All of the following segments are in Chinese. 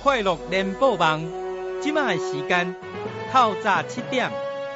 快乐联播网，即卖时间透早7点。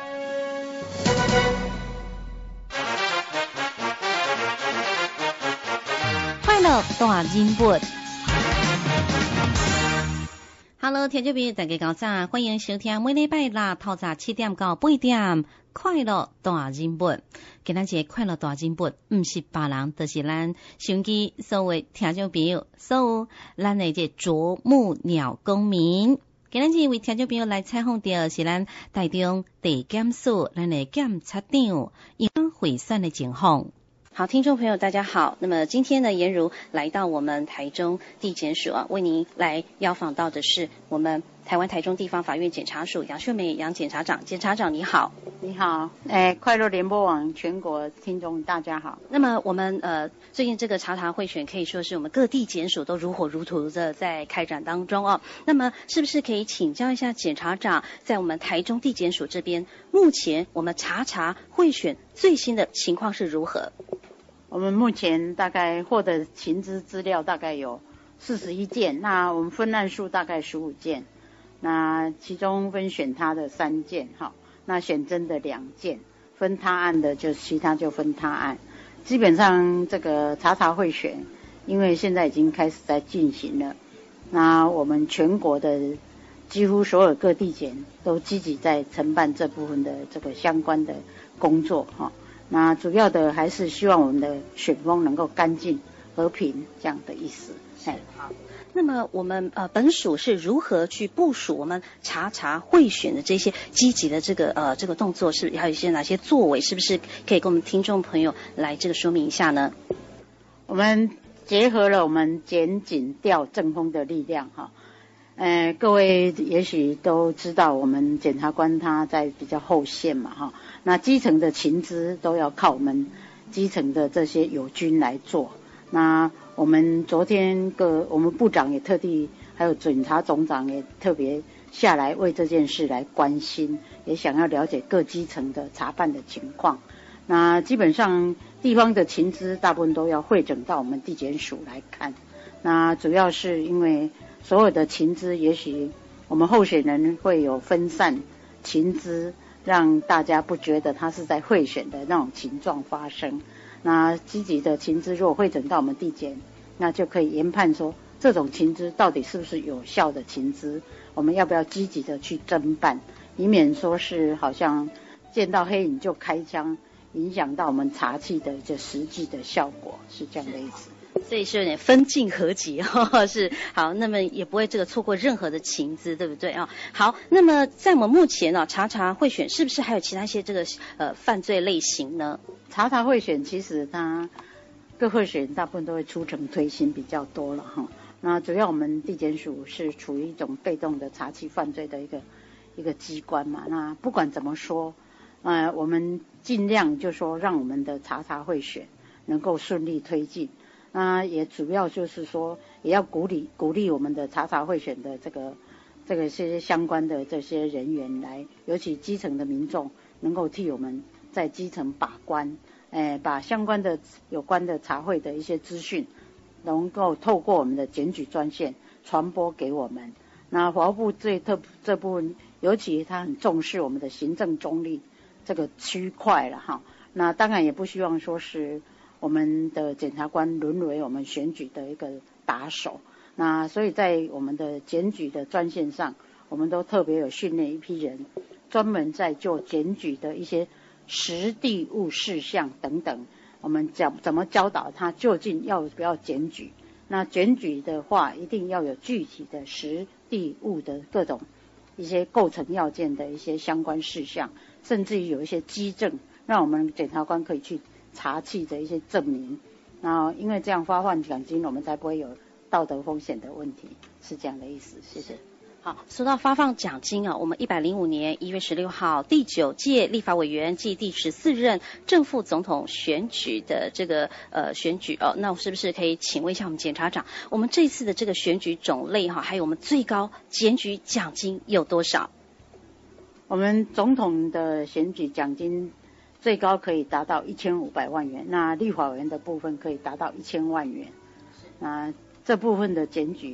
快乐大人物。Hello， 听众朋友，大家早，欢迎收听每礼拜六透早7点到8点，快乐大人物。今仔日快乐大人物，不是别人，就是咱收音机所有听众朋友，所有咱的这啄木鸟公民。今仔日为听众朋友来采访到是咱台中地检署咱的检察长因贿选的情况。好，听众朋友大家好，那么今天呢，颜如来到我们台中地检署为您来邀访到的是我们台湾台中地方法院检察署杨秀美杨检察长。检察长你好。 你好，快乐联播网全国听众大家好。 那么我们最近这个查查贿选可以说是我们各地检署都如火如荼的在开展当中哦。那么是不是可以请教一下检察长，在我们台中地检署这边，目前我们查查贿选最新的情况是如何？ 我们目前大概获得情资料大概有41件，那我们分案数大概15件，那其中分选他的3件，那选真的2件，分他案的就其他就分他案。基本上这个查查贿选，因为现在已经开始在进行了，那我们全国的几乎所有各地检都积极在承办这部分的这个相关的工作那主要的还是希望我们的选风能够干净和平这样的意思。 好，那么我们本署是如何去部署我们查查贿选的这些积极的这个动作，是还有一些哪些作为，是不是可以跟我们听众朋友来这个说明一下呢？ 我们结合了我们检警调政风的力量各位也许都知道，我们检察官他在比较后线嘛那基层的情资都要靠我们基层的这些友军来做。那我们昨天我们部长也特地，还有检察总长也特别下来为这件事来关心，也想要了解各基层的查办的情况。那基本上地方的情资大部分都要汇整到我们地检署来看。那主要是因为所有的情资，也许我们候选人会有分散情资，让大家不觉得他是在贿选的那种情状发生。那积极的情资如果汇整到我们地检，那就可以研判说这种情资到底是不是有效的情资，我们要不要积极的去侦办，以免说是好像见到黑影就开枪，影响到我们查缉的这实际的效果，是这样的意思。 所以是有点分进合集是好，那么也不会这个错过任何的情资，对不对好，那么在我们目前查查贿选是不是还有其他一些这个犯罪类型呢？ 查查贿选其实它各贿选大部分都会出城推新比较多了那主要我们地检署是处于一种被动的查缉犯罪的一个机关嘛。那不管怎么说我们尽量就说让我们的查查贿选能够顺利推进。那也主要就是说，也要鼓励我们的查查贿选的这个些相关的这些人员来，尤其基层的民众能够替我们在基层把关，把相关的有关的查贿的一些资讯，能够透过我们的检举专线传播给我们。那法务部这部分，尤其他很重视我们的行政中立这个区块了那当然也不希望说是我们的检察官沦为我们选举的一个打手。那所以在我们的检举的专线上，我们都特别有训练一批人，专门在做检举的一些实地物事项等等，我们怎么教导他究竟要不要检举。那检举的话一定要有具体的实地物的各种一些构成要件的一些相关事项，甚至于有一些基证，让我们检察官可以去查缉的一些证明。那因为这样发放奖金，我们才不会有道德风险的问题，是这样的意思。谢谢。 好，说到发放奖金我们105年1月16号第9届立法委员暨第14任正副总统选举的这个选举那是不是可以请问一下我们检察长，我们这次的这个选举种类还有我们最高检举奖金有多少？ 我们总统的选举奖金最高可以达到1500万元，那立法委员的部分可以达到1000万元。那这部分的检举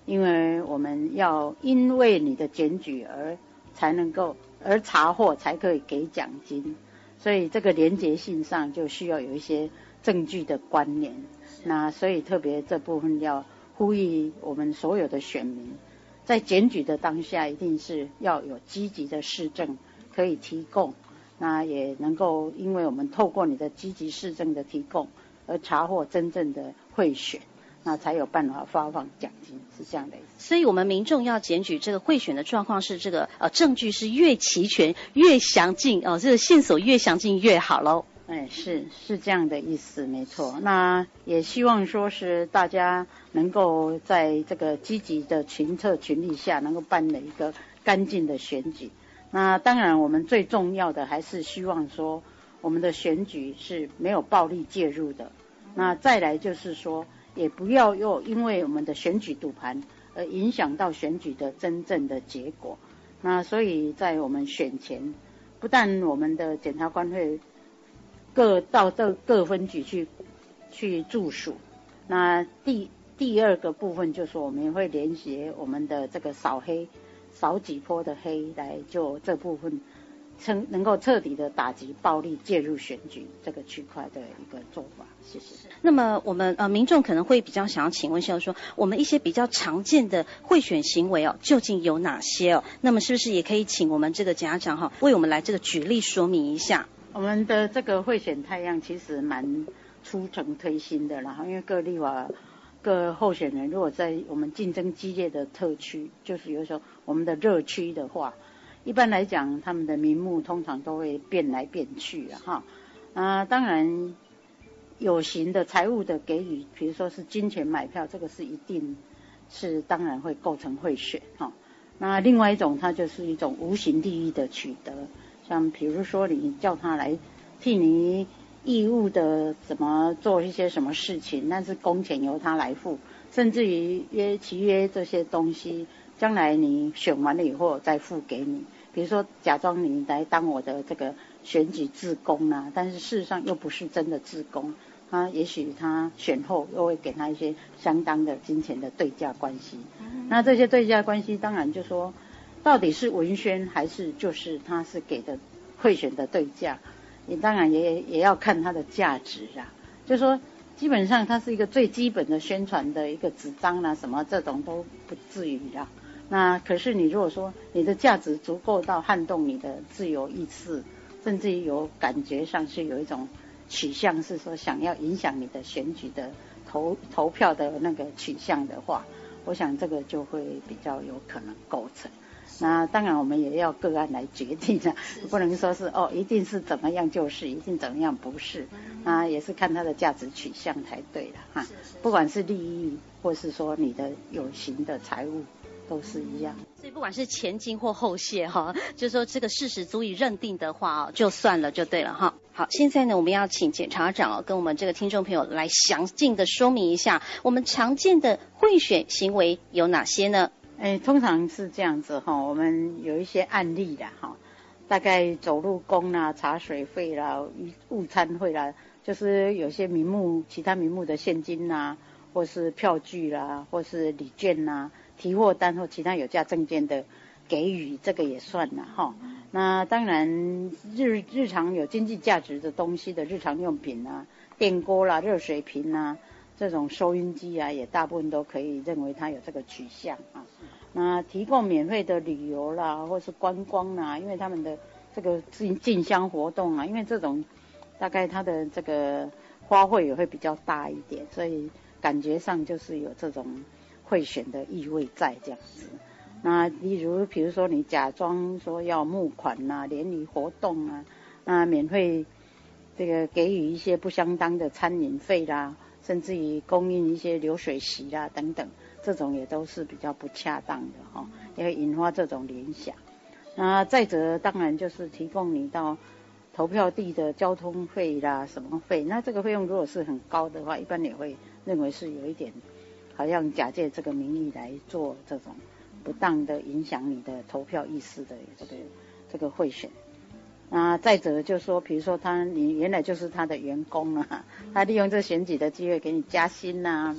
因为我们要因为你的检举而查获才可以给奖金，所以这个连结性上就需要有一些证据的关联。那所以特别这部分要呼吁我们所有的选民，在检举的当下一定是要有积极的事证可以提供，那也能够因为我们透过你的积极事证的提供而查获真正的贿选，那才有办法发放奖金，是这样的意思。 所以我们民众要检举这个贿选的状况是这个证据是越齐全越详尽这个线索越详尽越好咯。 是这样的意思，没错。那也希望说是大家能够在这个积极的群策群力下，能够办了一个干净的选举。那当然我们最重要的还是希望说我们的选举是没有暴力介入的。那再来就是说也不要又因为我们的选举赌盘而影响到选举的真正的结果。那所以在我们选前，不但我们的检察官会到各分局去驻署，那第二个部分就是我们也会联结我们的这个扫几波的黑，来就这部分能够彻底的打击暴力介入选举这个区块的一个做法。谢谢。 那么我们民众可能会比较想要请问一下说，我们一些比较常见的贿选行为究竟有哪些那么是不是也可以请我们这个家长为我们来这个举例说明一下？ 我们的这个贿选态样其实蛮出城推新的啦，因为各候选人如果在我们竞争激烈的特区，就是有时候我们的热区的话，一般来讲他们的名目通常都会变来变去当然有形的财务的给予，比如说是金钱买票，这个是一定是当然会构成贿选那另外一种它就是一种无形利益的取得，像比如说你叫他来替你义务的怎么做一些什么事情，但是工钱由他来付，甚至于契约这些东西将来你选完了以后再付给你，比如说假装你来当我的这个选举志工但是事实上又不是真的志工，也许他选后又会给他一些相当的金钱的对价关系。那这些对价关系当然就说到底是文宣还是就是他是给的贿选的对价，你当然也要看它的价值就说基本上它是一个最基本的宣传的一个纸张什么这种都不至于那可是你如果说你的价值足够到撼动你的自由意志，甚至于有感觉上是有一种取向是说想要影响你的选举的投票的那个取向的话，我想这个就会比较有可能构成。那当然我们也要个案来决定不能说是一定是怎么样就是一定怎么样不是也是看它的价值取向才对了不管是利益或是说你的有形的财物都是一样。 所以不管是前金或后谢就是说这个事实足以认定的话就算了就对了好，现在呢我们要请检察长跟我们这个听众朋友来详尽的说明一下我们常见的贿选行为有哪些呢？ 通常是这样子我们有一些案例大概走路工茶水费午餐费就是有些其他名目的现金或是票据或是礼券提货单或其他有价证件的给予，这个也算那当然日常有经济价值的东西的日常用品电锅热水瓶这种收音机也大部分都可以认为它有这个取向那提供免费的旅游或是观光因为他们的这个进香活动因为这种大概它的这个花费也会比较大一点，所以感觉上就是有这种贿选的意味在这样子。那比如说你假装说要募款联谊活动那免费这个给予一些不相当的餐饮费甚至于供应一些流水席等等，这种也都是比较不恰当的也会引发这种联想。那再者当然就是提供你到投票地的交通费什么费，那这个费用如果是很高的话，一般也会认为是有一点好像假借这个名义来做这种不当的影响你的投票意识的这个贿选。那再者就是说比如说你原来就是他的员工他利用这选举的机会给你加薪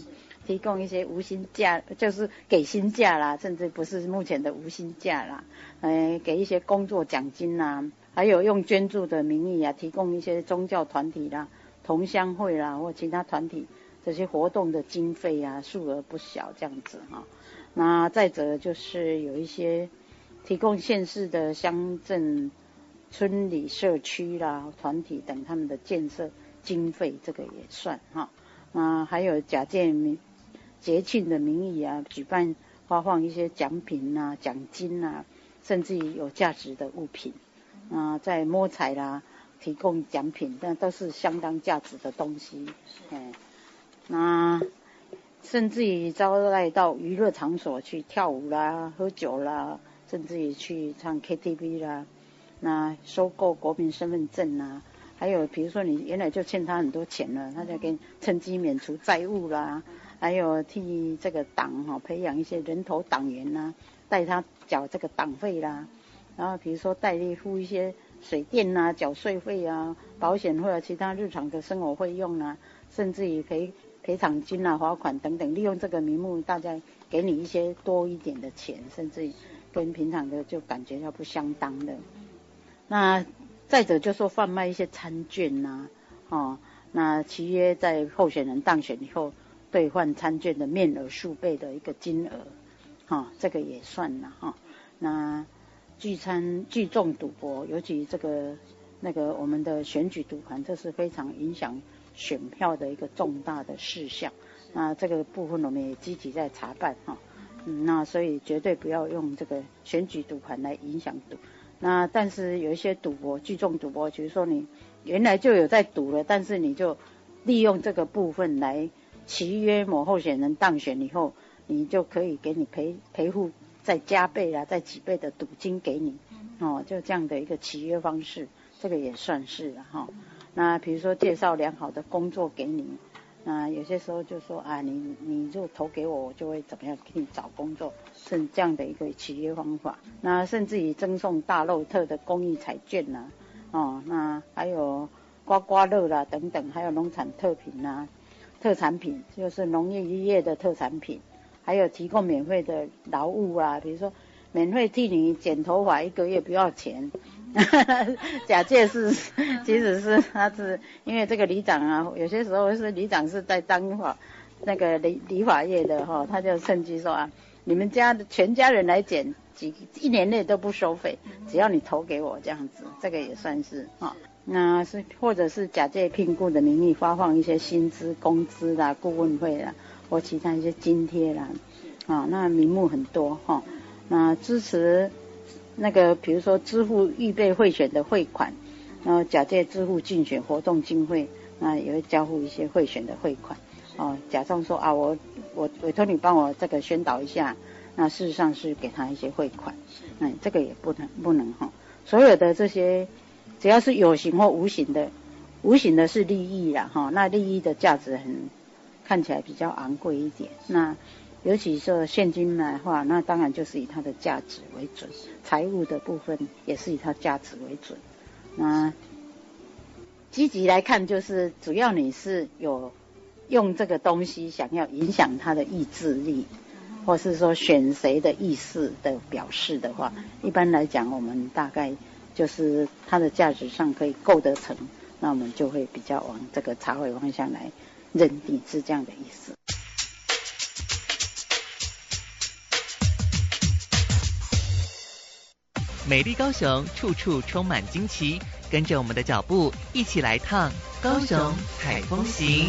提供一些无薪假，就是给薪假啦，甚至不是目前的无薪假啦，给一些工作奖金啦，还有用捐助的名义啊，提供一些宗教团体啦、同乡会啦或其他团体这些活动的经费啊，数额不小这样子哈。那再者就是有一些提供县市的乡镇、村里、社区啦、团体等他们的建设经费，这个也算哈。还有假借节庆的名义啊，举办发放一些奖品啊、奖金啊，甚至于有价值的物品在摸彩啦，提供奖品，但都是相当价值的东西。那甚至于招待到娱乐场所去跳舞啦、喝酒啦，甚至于去唱 KTV 啦，那收购国民身份证啦，还有比如说你原来就欠他很多钱了，他就给你趁机免除债务啦，还有替这个党培养一些人头党员啦，带他缴这个党费啦，然后比如说代理付一些水电啊、缴税费啊、保险费啊、其他日常的生活费用啊，甚至于赔偿金啊、罚款等等，利用这个名目，大家给你一些多一点的钱，甚至于跟平常的就感觉要不相当的。那再者就说贩卖一些餐券呐，那契约在候选人当选以后兑换餐券的面额数倍的一个金额，这个也算了哈。那聚众赌博，尤其这个我们的选举赌盘，这是非常影响选票的一个重大的事项。那这个部分我们也积极在查办哈。那所以绝对不要用这个选举赌盘来影响赌。那但是有一些赌博，聚众赌博，比如说你原来就有在赌了，但是你就利用这个部分来契约某候选人当选以后，你就可以给你赔付再加倍啦，再几倍的赌金给你，就这样的一个契约方式，这个也算是了哈。那比如说介绍良好的工作给你，那有些时候就说你就投给我，我就会怎么样给你找工作，是这样的一个契约方法。那甚至于赠送大漏特的公益彩券啦，那还有刮刮乐啦等等，还有农产特产品，就是农业的特产品，还有提供免费的劳务啊，比如说免费替你剪头发，1个月不要钱。假借是，其实是他是因为这个里长啊，有些时候是里长是在当那个理发业的哈，他就趁机说你们家的全家人来剪，1年内都不收费，只要你投给我这样子，这个也算是那是或者是假借聘雇的名义发放一些薪资、工资啦、顾问费啦，或其他一些津贴啦，那名目很多哈。那支持那个比如说支付预备贿选的汇款，然后假借支付竞选活动经费，那也会交付一些贿选的汇款，假装说我委托你帮我这个宣导一下，那事实上是给他一些汇款，这个也不能哈。所有的这些只要是有形或无形的是利益啦哈，那利益的价值看起来比较昂贵一点，那尤其是现金买的话，那当然就是以它的价值为准，财务的部分也是以它价值为准。那积极来看，就是主要你是有用这个东西想要影响他的意志力，或是说选谁的意思的表示的话，一般来讲我们大概就是它的价值上可以够得成，那我们就会比较往这个查核方向来认定是这样的意思。 美丽高雄，处处充满惊奇，跟着我们的脚步，一起来趟高雄采风行。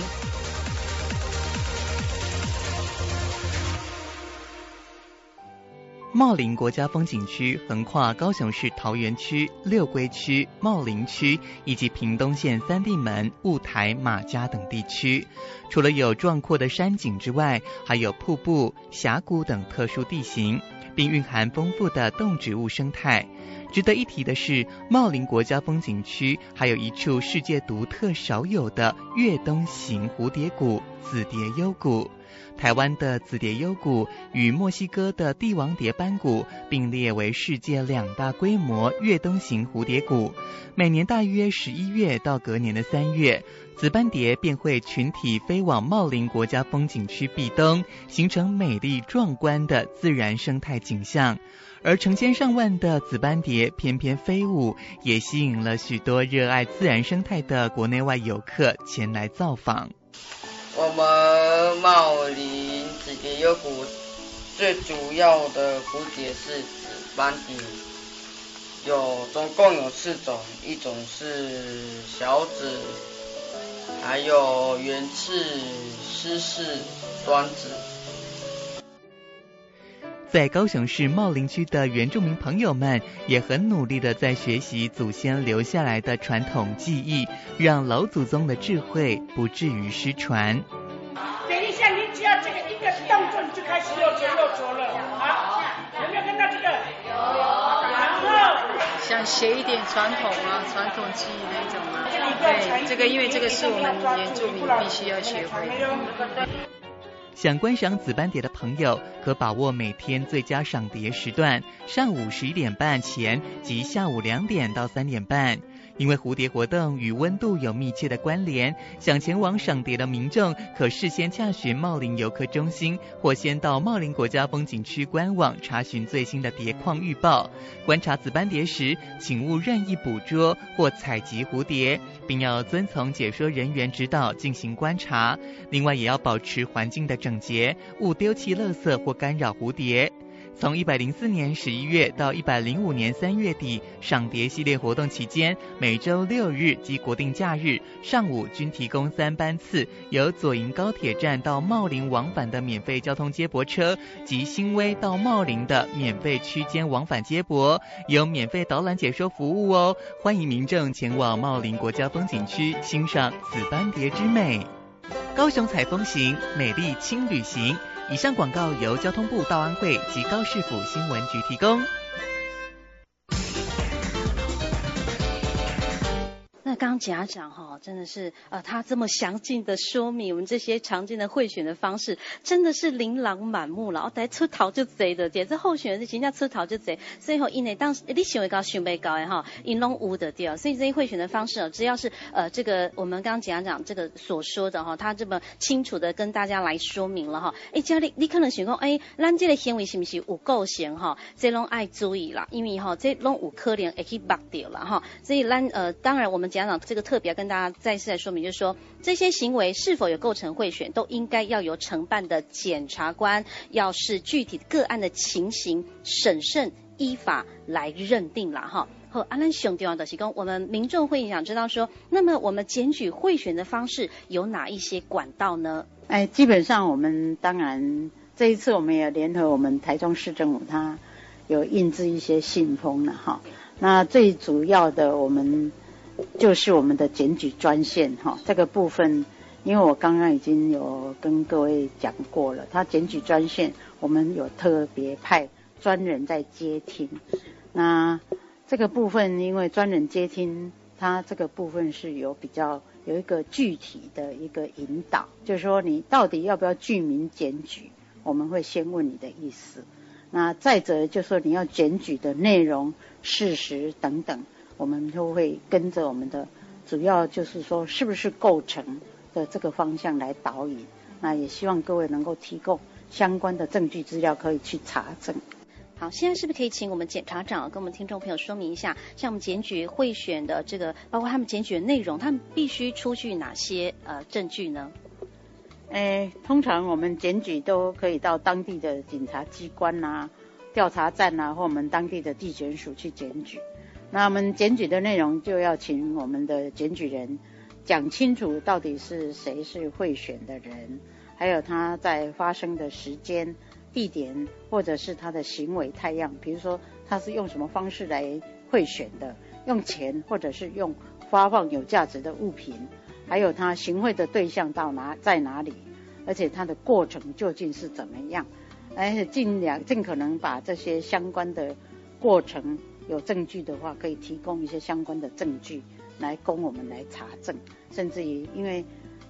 茂林国家风景区横跨高雄市桃园区、六龟区、茂林区以及屏东县三地门、雾台、马家等地区。除了有壮阔的山景之外，还有瀑布、峡谷等特殊地形，并蕴含丰富的动植物生态。值得一提的是，茂林国家风景区还有一处世界独特少有的越冬型蝴蝶谷——紫蝶幽谷。 台湾的紫蝶幽谷与墨西哥的帝王蝶斑谷并列为世界2大规模越冬型蝴蝶谷。每年大约11月到隔年的3月，紫斑蝶便会群体飞往茂林国家风景区避冬，形成美丽壮观的自然生态景象。而成千上万的紫斑蝶翩翩飞舞，也吸引了许多热爱自然生态的国内外游客前来造访。 我们茂林紫蝶幽谷最主要的蝴蝶是紫斑蝶，总共有4种，一种是小紫，还有圆翅、湿翅、端紫。 在高雄市茂林区的原住民朋友们也很努力的在学习祖先留下来的传统技艺，让老祖宗的智慧不至于失传。 等一下，你只要这个一个动作，你就开始右左了啊！有没有看到这个？有。然后想学一点传统技艺那种啊。对，这个因为这个是我们原住民必须要学会的。 想观赏紫斑蝶的朋友，可把握每天最佳赏蝶时段，上午11点半前及下午2点到3点半。因为蝴蝶活动与温度有密切的关联，想前往赏蝶的民众可事先洽询茂林游客中心，或先到茂林国家风景区官网查询最新的蝶况预报。观察紫斑蝶时，请勿任意捕捉或采集蝴蝶，并要遵从解说人员指导进行观察。另外也要保持环境的整洁，勿丢弃垃圾或干扰蝴蝶。从104年11月到105年3月底，赏蝶系列活动期间，每周6日及国定假日上午均提供3班次由左营高铁站到茂林往返的免费交通接驳车，及新威到茂林的免费区间往返接驳，有免费导览解说服务哦。欢迎民众前往茂林国家风景区欣赏紫斑蝶之美。高雄采风行，美丽轻旅行。以上广告由交通部道安会及高市府新闻局提供。 那刚刚家长真的是他这么详尽的说明我们这些常见的贿选的方式，真的是琳琅满目了。大家出头就多的，这候选人是真正出头就多，所以因为当你想会高想不高的因拢有的对，所以这些贿选的方式只要是这个我们刚刚家长这个所说的他这么清楚的跟大家来说明了家里你可能想讲咱这个行为是不是有构成这拢爱注意啦，因为这拢有可能会去目掉啦所以咱当然我们家长这个特别跟大家再次来说明，就是说这些行为是否有构成贿选，都应该要由承办的检察官要视具体个案的情形审慎依法来认定啦好，咱上重要的是讲，我们民众会想知道说，那么我们检举贿选的方式有哪一些管道呢？ 基本上我们当然这一次我们也联合我们台中市政府，它有印制一些信封了那最主要的我们就是我们的检举专线这个部分，因为我刚刚已经有跟各位讲过了，它检举专线我们有特别派专人在接听。那这个部分因为专人接听，它这个部分是有一个具体的一个引导，就是说你到底要不要具名检举，我们会先问你的意思。那再者就是说你要检举的内容、事实等等，我们都会跟着我们的主要就是说是不是构成的这个方向来导引。那也希望各位能够提供相关的证据资料可以去查证。 好，现在是不是可以请我们检察长跟我们听众朋友说明一下，像我们检举贿选的这个，包括他们检举的内容，他们必须出具哪些证据呢？ 通常我们检举都可以到当地的警察机关调查站或我们当地的地检署去检举。那我们检举的内容就要请我们的检举人讲清楚到底是谁是贿选的人，还有他在发生的时间、地点，或者是他的行为态样，比如说他是用什么方式来贿选的，用钱或者是用发放有价值的物品，还有他行贿的对象在哪里，而且他的过程究竟是怎么样，而且尽可能把这些相关的过程有证据的话，可以提供一些相关的证据来供我们来查证。甚至于因为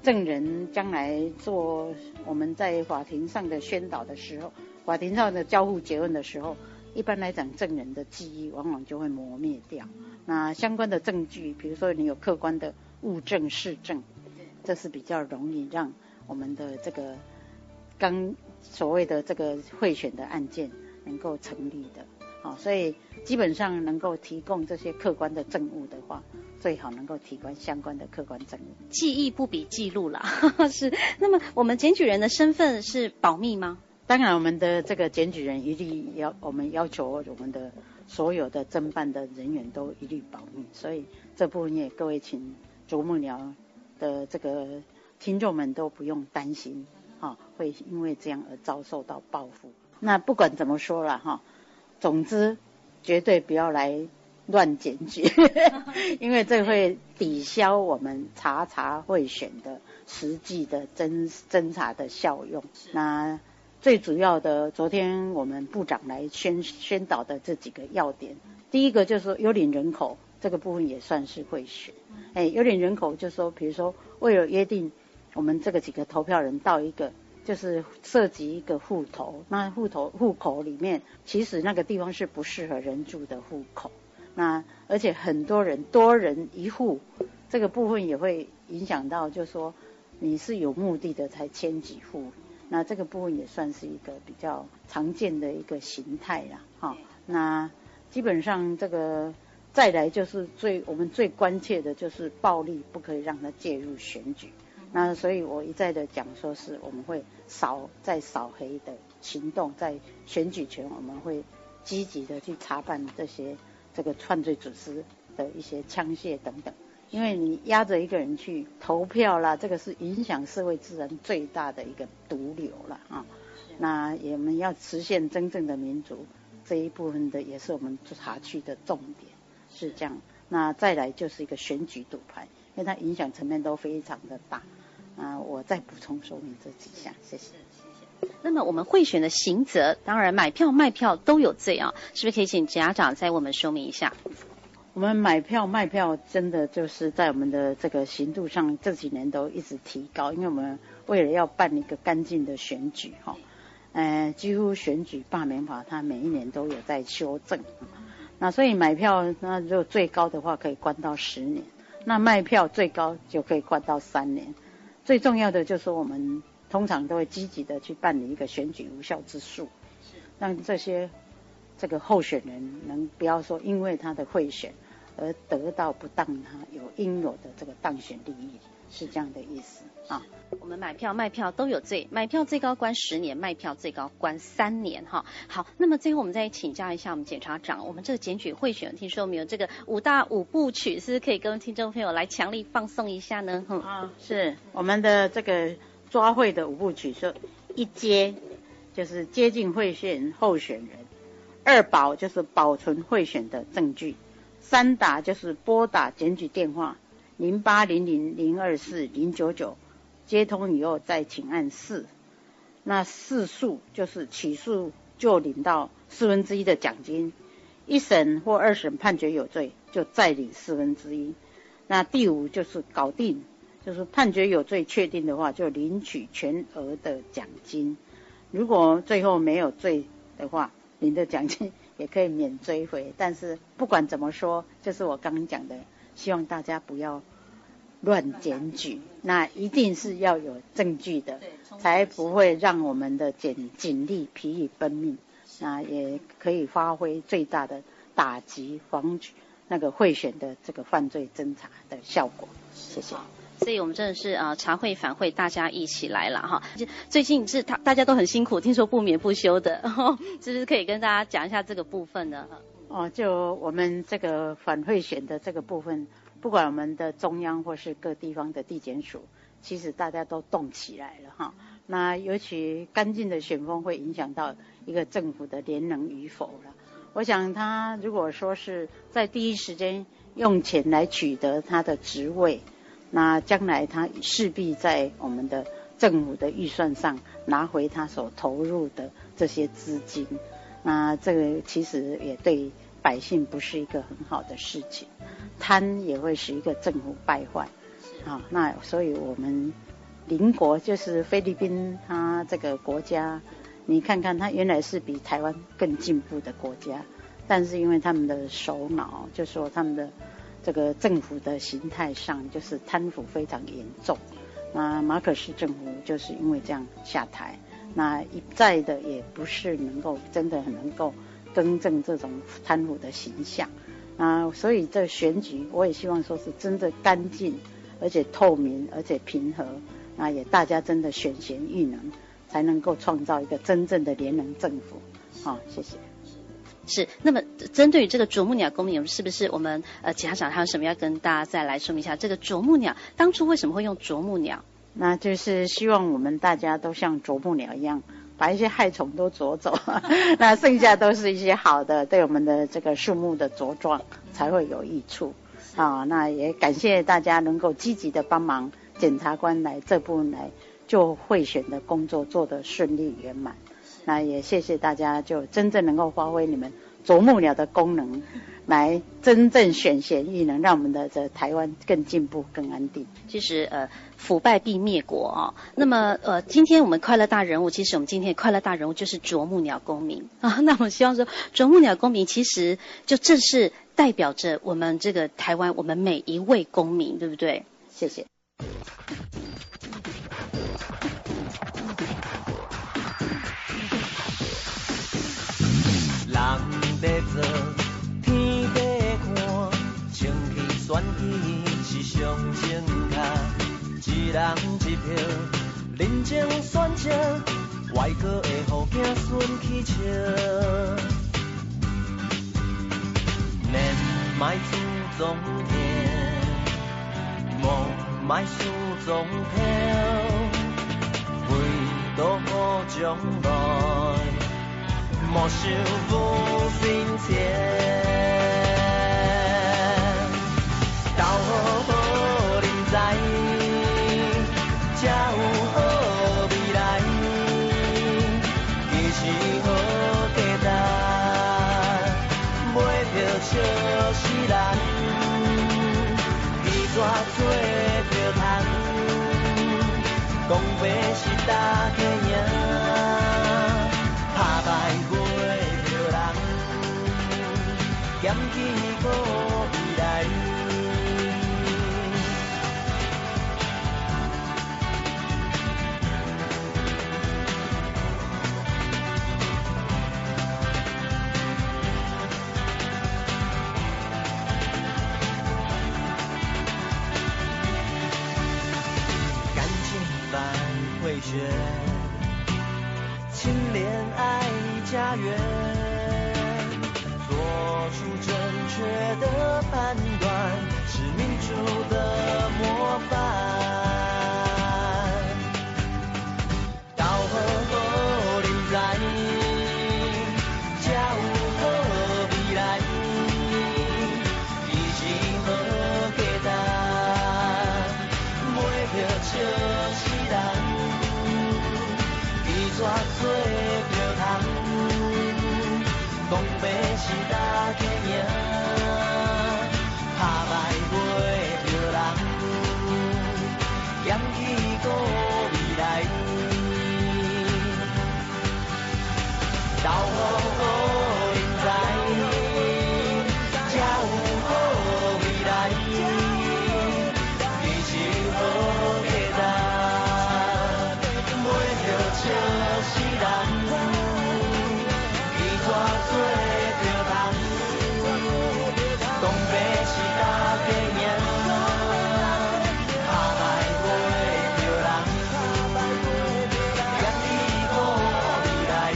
证人将来做我们在法庭上的宣导的时候，法庭上的交互诘问的时候，一般来讲证人的记忆往往就会磨灭掉。那相关的证据，比如说你有客观的物证事证，这是比较容易让我们的这个刚所谓的这个贿选的案件能够成立的。所以基本上能够提供这些客观的证物的话，最好能够提供相关的客观证物。 记忆不比记录啦。是。那么我们检举人的身份是保密吗？ 当然，我们的这个检举人我们要求我们的所有的侦办的人员都一律保密，所以这部分也各位请啄木鸟的这个听众们都不用担心会因为这样而遭受到报复。那不管怎么说啦总之绝对不要来乱检举因为这会抵消我们查贿选的实际的侦查的效用。那最主要的，昨天我们部长来宣导的这几个要点，第一个就是说幽灵人口这个部分也算是贿选。幽灵人口就是说，比如说为了约定我们这个几个投票人到一个就是涉及一个户头，那户口里面其实那个地方是不适合人住的户口，那而且很多人多人一户，这个部分也会影响到，就是说你是有目的的才迁几户，那这个部分也算是一个比较常见的一个形态啦。那基本上这个再来就是我们最关切的就是暴力不可以让它介入选举。那所以我一再的讲说是我们会扫黑的行动，在选举前我们会积极的去查办这个犯罪组织的一些枪械等等，因为你压着一个人去投票啦，这个是影响社会治安最大的一个毒瘤了那我们要实现真正的民主，这一部分的也是我们查区的重点，是这样。那再来就是一个选举赌牌，因为它影响层面都非常的大。我再补充说明这几项，谢谢。 那么我们贿选的刑责，当然买票卖票都有罪是不是可以请家长再为我们说明一下？ 我们买票卖票真的就是在我们的这个刑度上这几年都一直提高，因为我们为了要办一个干净的选举几乎选举罢免法它每一年都有在修正，那所以买票那如果最高的话可以关到10年，那卖票最高就可以关到3年。最重要的就是说我们通常都会积极的去办理一个选举无效之诉，让这个候选人能不要说因为他的贿选而得到不当他有应有的这个当选利益，是这样的意思我们买票卖票都有罪，买票最高关10年，卖票最高关3年好，那么最后我们再请教一下我们检察长，我们这个检举贿选听说我们有这个5大5部曲，是不是可以跟听众朋友来强力放送一下呢？ 是我们的这个抓贿的5部曲，说一接就是接近贿选候选人，2保就是保存贿选的证据，3打就是拨打检举电话0800024099接通以后再请按4，那4诉就是起诉就领到1/4的奖金，1审或2审判决有罪就再领1/4。那第5就是搞定，就是判决有罪确定的话就领取全额的奖金，如果最后没有罪的话，领的奖金也可以免追回。但是不管怎么说，就是我刚刚讲的，希望大家不要乱检举，那一定是要有证据的，才不会让我们的警力疲于奔命，那也可以发挥最大的打击防止那个贿选的这个犯罪侦查的效果。谢谢。 所以我们真的是查贿反贿大家一起来了最近是大家都很辛苦，听说不眠不休的是不是可以跟大家讲一下这个部分呢？ 就我们这个反贿选的这个部分，不管我们的中央或是各地方的地检署，其实大家都动起来了那尤其干净的选风会影响到一个政府的廉能与否了。我想他如果说是在第一时间用钱来取得他的职位，那将来他势必在我们的政府的预算上拿回他所投入的这些资金，那这个其实也对百姓不是一个很好的事情，贪也会使一个政府败坏那所以我们邻国就是菲律宾，它这个国家，你看看它原来是比台湾更进步的国家，但是因为他们的首脑，就说他们的这个政府的形态上就是贪腐非常严重，那马可仕政府就是因为这样下台，那一再的也不是能够真的很能够更正这种贪腐的形象，所以这选举我也希望说是真的干净，而且透明，而且平和，那也大家真的选贤育能，才能够创造一个真正的联能政府。好，谢谢。 是，那么针对于这个啄木鸟公民，是不是我们检察长还有什么要跟大家再来说明一下？这个啄木鸟当初为什么会用啄木鸟？ 那就是希望我们大家都像啄木鸟一样，把一些害虫都啄走，那剩下都是一些好的，对我们的这个树木的茁壮才会有益处。那也感谢大家能够积极的帮忙检察官来这部分来就贿选的工作做得顺利圆满。那也谢谢大家，就真正能够发挥你们啄木鸟的功能，来真正选贤育能，让我们的这台湾更进步、更安定。 其实腐败必灭国啊。那么今天我们快乐大人物，其实我们今天的快乐大人物就是啄木鸟公民啊。那我希望说，啄木鸟公民其实就正是代表着我们这个台湾我们每一位公民，对不对？ 谢谢。 人要做，天要看，清气选举是上正确，一人一票，认真选择，外国的予囝孙去笑。免卖输总听，莫卖输总票，为都好将来。莫想无心切，斗好人才，才有好未来。其实好价值，买票笑死人，伊怎做票通？讲白是大客赢。拍败过票人，嫌弃过未来。感情版会选。亲恋爱家园，做出正确的判断，是民主的模范。斗好人才，才有好未来。其实好价值，买票笑死人。怎做票通？讲白是大客赢，拍败买票人，嫌弃过未来。斗好人才，才有好未来。其实好价值，买票笑死人。伊怎做票通？讲白是大客赢，拍败买票人，嫌弃过未来。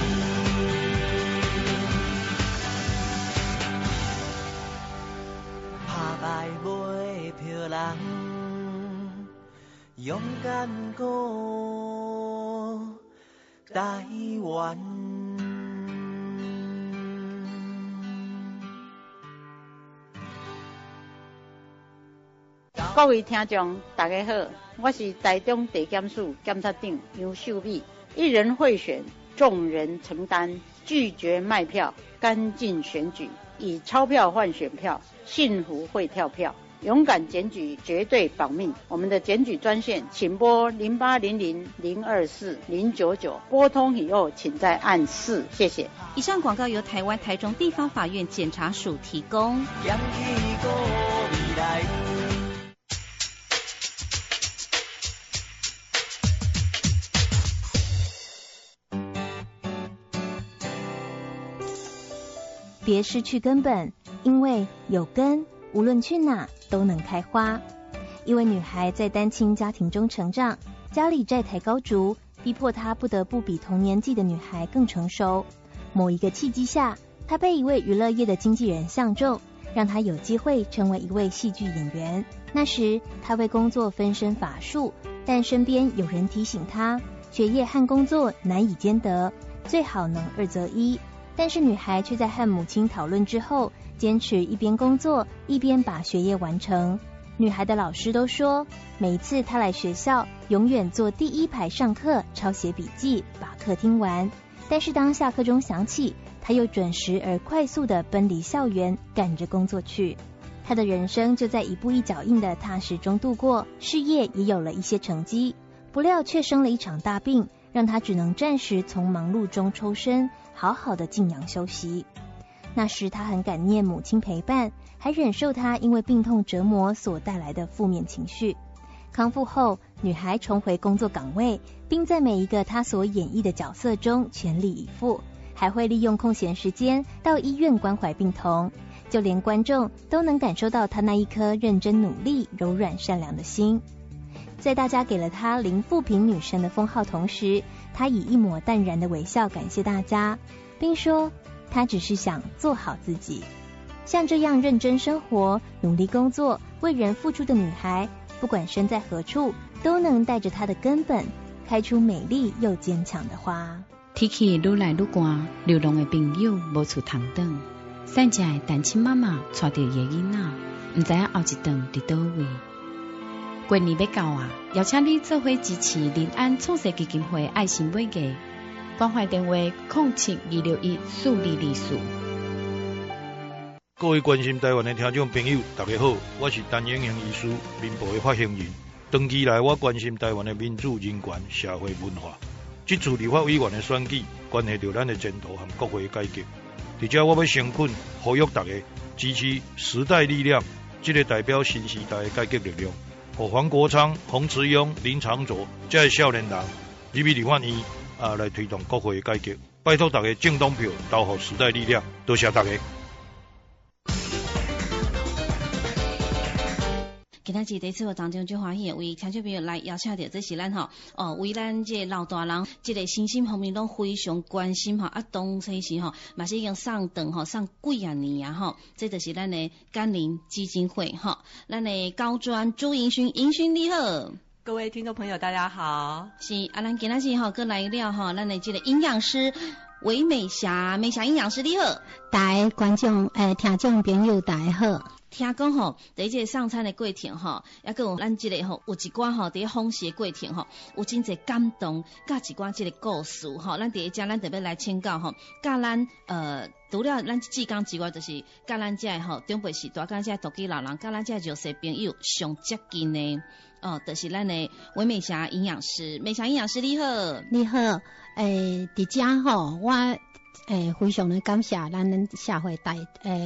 拍败买票人，勇敢过台湾。 各位听众大家好，我是台中地检署检察长杨秀美。一人贿选，众人承担，拒绝卖票，干净选举，以钞票换选票，幸福会跳票。 勇敢检举，绝对保密。我们的检举专线，请拨0800-024-099，拨通以后请再按4，谢谢。 以上广告由台湾台中地方法院检察署提供。 别失去根本，因为有根，无论去哪都能开花。一位女孩在单亲家庭中成长，家里债台高筑，逼迫她不得不比同年纪的女孩更成熟。某一个契机下，她被一位娱乐业的经纪人相中，让她有机会成为一位戏剧演员。那时她为工作分身乏术，但身边有人提醒她，学业和工作难以兼得，最好能2择1。但是女孩却在和母亲讨论之后，坚持一边工作一边把学业完成。女孩的老师都说，每一次她来学校，永远坐第1排上课，抄写笔记，把课听完。但是当下课钟响起，她又准时而快速地奔离校园，赶着工作去。她的人生就在一步一脚印的踏实中度过，事业也有了一些成绩，不料却生了一场大病，让她只能暂时从忙碌中抽身，好好的静养休息。那时她很感念母亲陪伴，还忍受她因为病痛折磨所带来的负面情绪。康复后，女孩重回工作岗位，并在每一个她所演绎的角色中全力以赴，还会利用空闲时间到医院关怀病童，就连观众都能感受到她那一颗认真努力、柔软善良的心。在大家给了她零负评女神的封号同时，她以一抹淡然的微笑感谢大家，并说她只是想做好自己。像这样认真生活、努力工作、为人付出的女孩，不管身在何处，都能带着她的根本，开出美丽又坚强的花。 天气愈来愈寒，流浪的朋友无处通转，散家的单亲妈妈带着野囡仔，唔知影后一顿伫倒位。过年要到啊，邀请你做伙支持临安创世基金会爱心买艺，关怀电话0726142224。 各位关心台湾的听众朋友，大家好，我是陈永营医师，民部的发行人。长期来，我关心台湾的民主人权、社会文化。这次立法委员的选举，关系到咱的前途和国会改革。而且我要诚恳呼吁大家支持时代力量，这个代表新时代的改革力量。和黄国昌、洪慈庸、林长佐这些少年人入去立法院来推动国会的改革。拜托大家政党票投给时代力量，多谢大家。 今仔日在节目当中最欢喜的为听众朋友来邀请到，这是咱为咱这老大人这个身心方面拢非常关心当初时嘛是已经送顿送几啊年啊这就是咱的甘霖基金会咱的高专朱迎勋，迎勋你好。 各位听众朋友大家好。 是咱今仔日过来了咱的这个营养师韦美霞，美霞营养师你好。 大家观众听众朋友大家好。 听讲第一个送餐的过程也佮有咱这个有一寡伫访视的过程有真侪感动，甲一寡这个故事咱第一家咱特别来请教甲咱除了咱志工之外，就是甲咱这中辈时代，甲这独居老人，甲咱这弱势朋友上接近的就是咱的韦美霞营养师。美霞营养师你好。 你好，伫遮我非常的感谢咱社会大家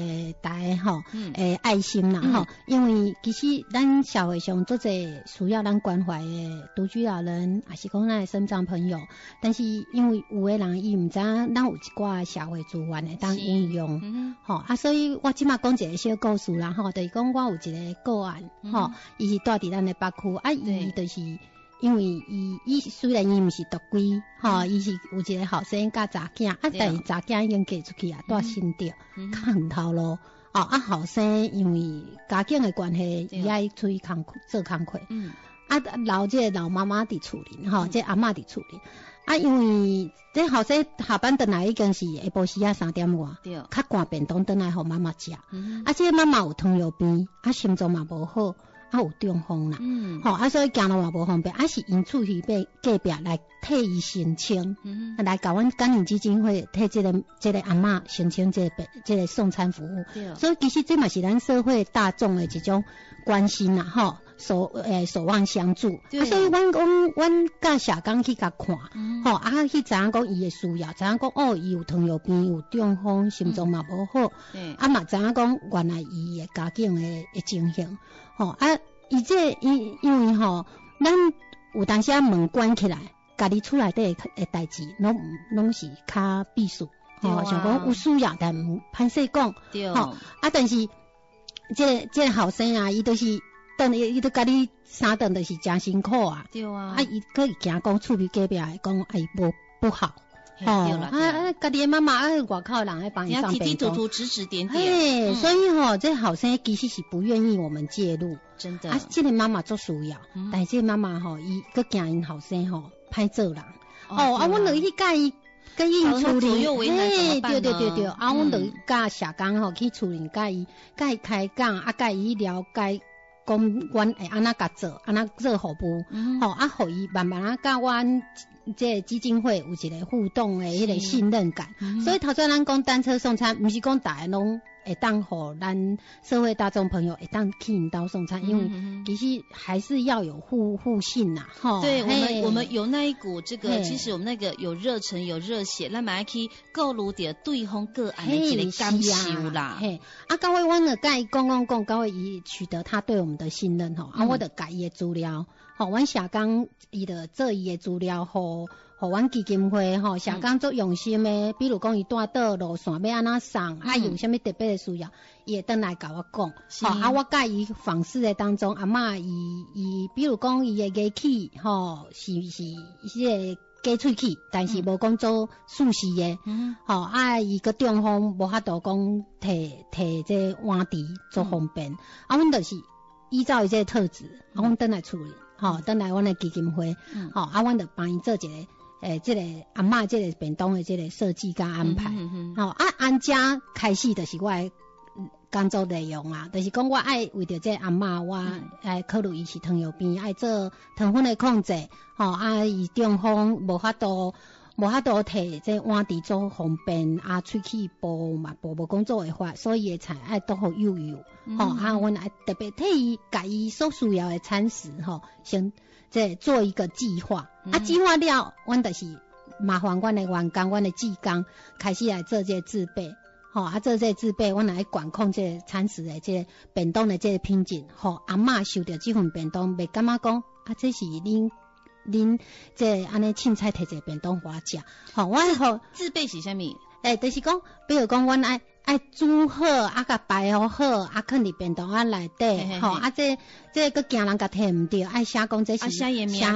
爱心啦因为其实咱社会上做侪需要咱关怀的独居老人，也是讲咱的身障朋友，但是因为有的人伊唔知咱有一寡社会资源会当运用所以我即马讲一个小故事啦就是讲我有一个个案伊是住伫咱的北区伊就是因为伊虽然伊毋是独居伊是有一个后生甲查囝但是查囝已经嫁出去住新竹较远头路后生因为家境的关系伊爱出去做工课留这个老妈妈伫厝里这阿嬷伫厝里因为这后生下班回来已经是下晡时3点外较赶便当回来互妈妈食这个妈妈有糖尿病心脏嘛无好有中风啦，所以行路也无方便，是因厝去被隔壁来替伊申请，来甲阮感应基金会替这个阿嬷申请这个送餐服务，所以其实这嘛是咱社会大众的一种关心啦，守望相助，所以阮甲社工去甲看，去知影讲伊的需要，知影讲伊有糖尿病，有中风，心脏嘛无好，嘛知影讲原来伊的家境的情形，因为咱有当时门关起来，家己厝内底的代志，拢是较避暑，想讲有需要，但歹势讲，但是这个后生啊，伊都是。伊都家己三顿就是真辛苦啊，对啊，伊可以惊讲厝边隔壁讲伊不好，家己的妈妈外口人来帮伊上便当， 提提指点点， 所以这后生其实是不愿意我们介入，真的这个妈妈做需要，但是这个妈妈伊佮惊因后生歹做人，阮落去甲伊处理，对，阮落甲社工去处理，甲伊开讲，甲伊了解。讲阮会安怎甲做，安怎做服务，互伊慢慢甲阮这基金会有一个互动的迄个信任感。所以头先咱讲单车送餐，毋是讲大家拢会当互咱社会大众朋友会当去因兜送餐，因为其实还是要有互信呐， 对，我们有那一股这个，其实我们那个有热忱有热血，咱嘛去告入着对方个案的一个感受啦。 到尾阮就甲伊讲，到尾伊取得他对我们的信任我就甲伊的资料，阮社工伊就做伊的资料互阮基金会社工做用心的，比如讲伊带倒路线要安怎送，有啥物特别的需要，伊会倒来甲我讲，我甲伊访视的当中，阿嬷伊比如讲伊的牙齿是迄个假喙齿，但是无讲做竖视的，伊个中风无法度讲摕这碗箸做方便，阮就是依照伊这个特质，阮倒来处理，倒来阮的基金会，阮就帮伊做一个。这个阿嬷这个便当的这个设计跟安排，安家开始就是我的工作内容啊，就是讲我爱为着这阿嬷，我爱考虑伊是糖尿病，爱做糖分的控制，伊中风无法度摕这碗箸做方便，喙齿部嘛无工作的法，所以的菜爱都好幼，阮爱特别替伊甲伊所需要的餐食，先这做一个计划，计划了，阮就是麻烦阮的员工，阮的技工开始来做这制备，做这制备，阮来管控这餐食的这便当的这品质，阿嬷收到这份便当，袂感觉讲这是恁这安尼凊彩摕一个便当互我食， 阮制备是啥物？ 就是讲，比如讲，阮爱煮好，甲摆好，放伫便当内底，这个惊人甲摕毋着，爱写讲这是写名字，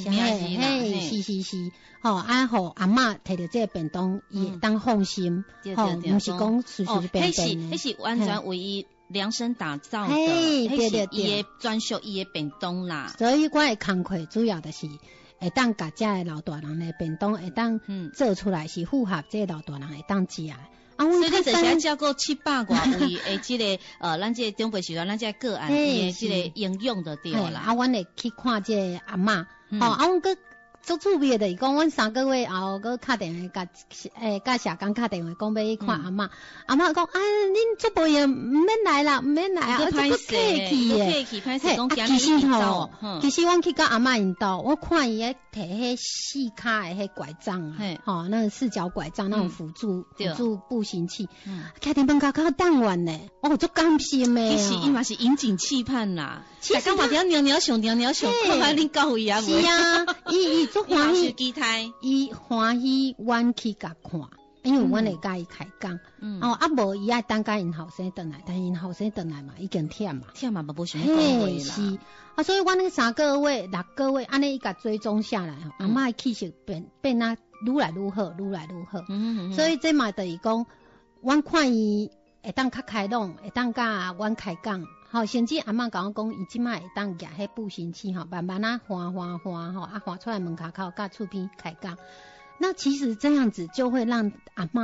是，互阿嬷摕着这个便当，伊会当放心，毋是讲随随便便。 迄是完全为伊量身打造的，迄是伊的专属伊的便当啦。 所以我的工课主要就是会当甲这老大人的便当会当做出来是符合这老大人会当食的。 所以你就是照顾700多位的这个咱这中辈时段咱这个案的这个应用就对啦。 阮会去看这阿嬷，阮个足趣味的，讲阮3个月后个打电话甲社工打电话讲要去看阿嬷，阿嬷讲恁做无用，毋免来啦， 个客气诶， 其实阮去到阿嬷因兜，我看伊摕迄4卡的迄拐杖啊，那个4脚拐杖那种辅助步行器，开电门口较等完呢，足甘心诶。 其实伊嘛是引颈期盼啦，大家嘛条鸟想，看看恁到位啊？ 是啊，伊足欢喜， 伊欢喜阮去甲看，因为阮会甲伊开讲，无伊爱等甲因后生转来，但因后生转来嘛已经忝嘛，无想讲话啦。 是所以阮那3个月、6个月，安尼伊甲追踪下来，阿嬷气色变啊愈来愈好。所以这嘛就是讲，阮看伊会当较开朗，会当甲阮开讲。甚至阿嬷甲我讲，伊即摆会当举迄步行器慢慢换出来门口甲厝边开讲。那其实这样子就会让阿嬷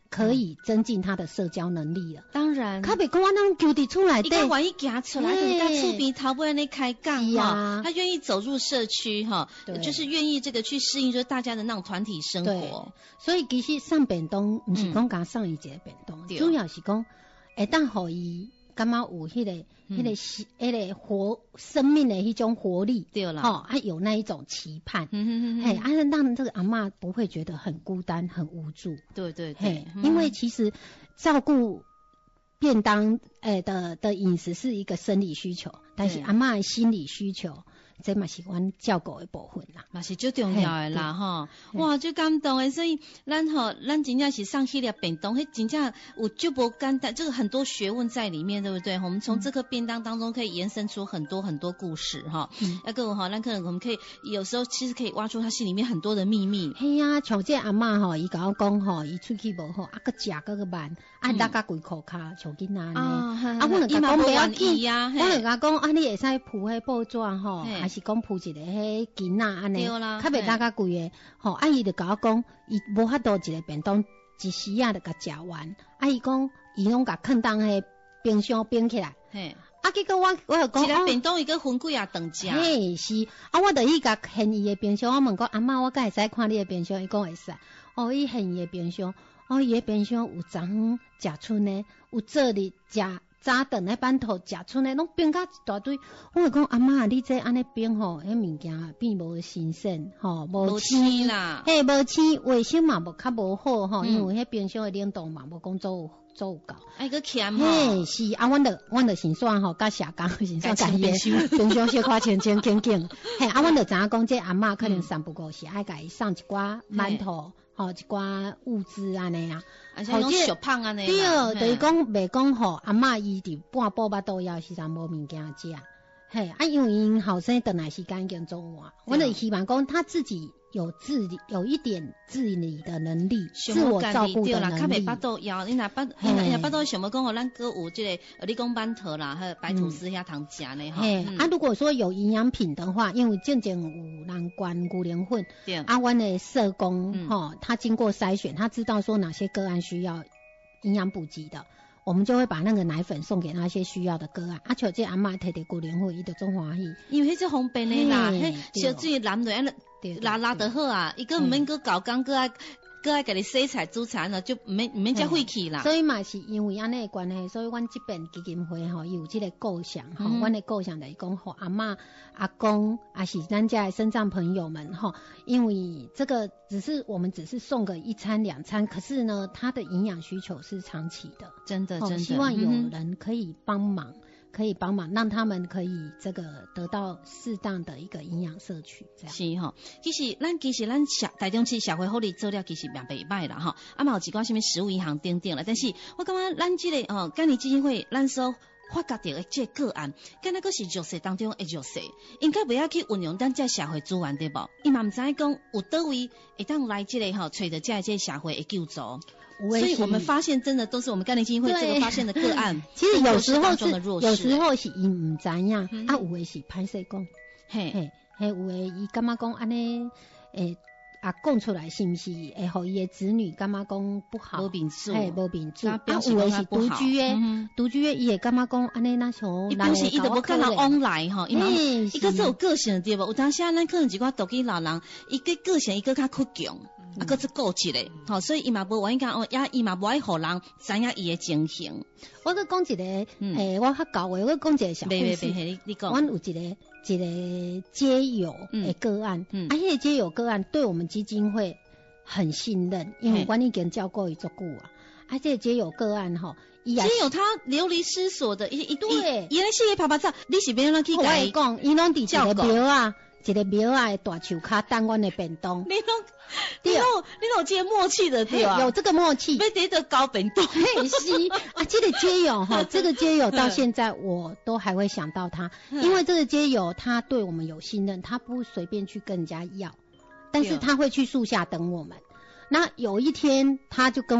可以增进他的社交能力了。 当然， 较袂讲我那揪伫厝内底， 伊万一行出来，跟他厝边头尾那开杠哈， 他愿意走入社区哈，就是愿意这个去适应，就是大家的那种团体生活。 所以其实送便当，不是讲甲送伊一个便当，主要是讲会当互伊感觉有迄个活生命的一种活力， 对啦， 还有那一种期盼，让这个阿嬷不会觉得很孤单、很无助。 对， 因为其实照顾便当的饮食是一个生理需求，但是阿嬷的心理需求，这嘛是阮照顾的部分啦， 嘛是最重要的啦哈。哇，最感动的，所以咱真正是上迄粒便当，迄真正有就不简单，这个很多学问在里面，对不对？我们从这个便当当中可以延伸出很多很多故事哈。那个咱可能我们可以有时候其实可以挖出他心里面很多的秘密。 嘿呀，像这阿嬷伊甲我讲伊喙齿无好，搁食搁慢，拉甲规裤骹像囡仔呢。我就甲讲不要紧呀，我就甲讲你会使铺迄报纸还是讲铺一个迄囡仔安尼，较袂拉甲贵的。伊就甲我讲，伊无法度一个便当一时就甲食完。伊讲伊拢甲囥当迄冰箱冰起来。结果我就讲， 一个便当伊个分几啊顿食。 嘿是，我就去甲现伊的冰箱，我问讲阿嬷，我敢会使看你的冰箱？伊讲会使。伊现伊的冰箱，伊的冰箱有昨昏食剩的，有昨日食。早顿的班头食剩的拢冰甲一大堆，我就讲阿嬷，你这安尼冰迄物件变无新鲜，无鲜啦， 无鲜，卫生嘛无较无好因为迄冰箱的冷冻嘛无讲做有够， 个欠是阮就先算甲社工先算甲伊的冰箱小可清清净净，阮就知影讲这阿嬷可能三不五时爱甲伊送一寡馒头。一寡物资安尼啊， 而且拢小胖安尼。 对，就是讲袂讲阿嬷伊伫半晡巴肚枵时阵无物件食，因为因后生回来时间已经做晚，我就希望讲他自己有一点自理的能力，自我照顾的能力。 较袂巴肚枵，你若巴肚想要讲咱搁有这个你讲馒头啦，和白吐司遐通食呢哈。 如果说有营养品的话，因为渐渐有人灌牛奶粉，阮的社工他经过筛选，他知道说哪些个案需要营养补给的。我们就会把那个奶粉送给那些需要的个案。像这阿嬷摕着牛奶粉，伊就总欢喜， 因为迄种方便的啦，小水淋落拉得好啊，伊个唔免搁搞工，搁爱给你洗菜煮菜呢，就唔免遮费气啦。 所以嘛是因为安尼的关系，所以阮这边基金会有这个构想阮的构想就是讲阿嬷、阿公，还是咱家的身障朋友们因为这个我们只是送个一餐两餐，可是呢，他的营养需求是长期的， 真的， 希望有人可以帮忙。让他们可以这个得到适当的一个营养摄取，这样是其实咱台中市社会福利做了，其实也袂歹啦嘛有一寡什么食物银行等等啦，但是我感觉咱这个干年基金会咱所发觉到的这个案，敢若个是弱势当中的弱势，应该不要去运用咱这社会资源对不？伊嘛唔知讲有倒位会当来这个找着这社会的救助。所以我们发现真的都是我们干年基金会这个发现的个案。 其实有时候是伊唔知影，有的是歹势讲，有的伊感觉讲安尼讲出来是不是会互伊的子女感觉讲不好， 无面子， 无面子。有的是独居的，伊会感觉讲安尼那像， 伊表示伊都无跟人往来伊个有个性对无？有当时咱可能一寡独居老人，伊个性伊个较倔强。搁是顾一个，所以伊嘛无愿意讲，伊嘛无爱互人知影伊的情形。 我搁讲一个，我较搞的，我讲一个小故事。 你讲， 阮有一个街友的个案，迄个街友个案对我们基金会很信任，因为阮已经照顾伊足久啊。这个街友个案街友他流离失所的，对，原来是个拍拍照，你是别人去改。 我讲，伊拢伫一个庙啊。一个庙啊，大树骹等阮的便当。 你有这默契的对吧？ 有这个默契。 要得到高便当。 是这个街友这个街友到现在我都还会想到他，因为这个街友他对我们有信任，他不随便去跟人家要，但是他会去树下等我们。那有一天他就跟我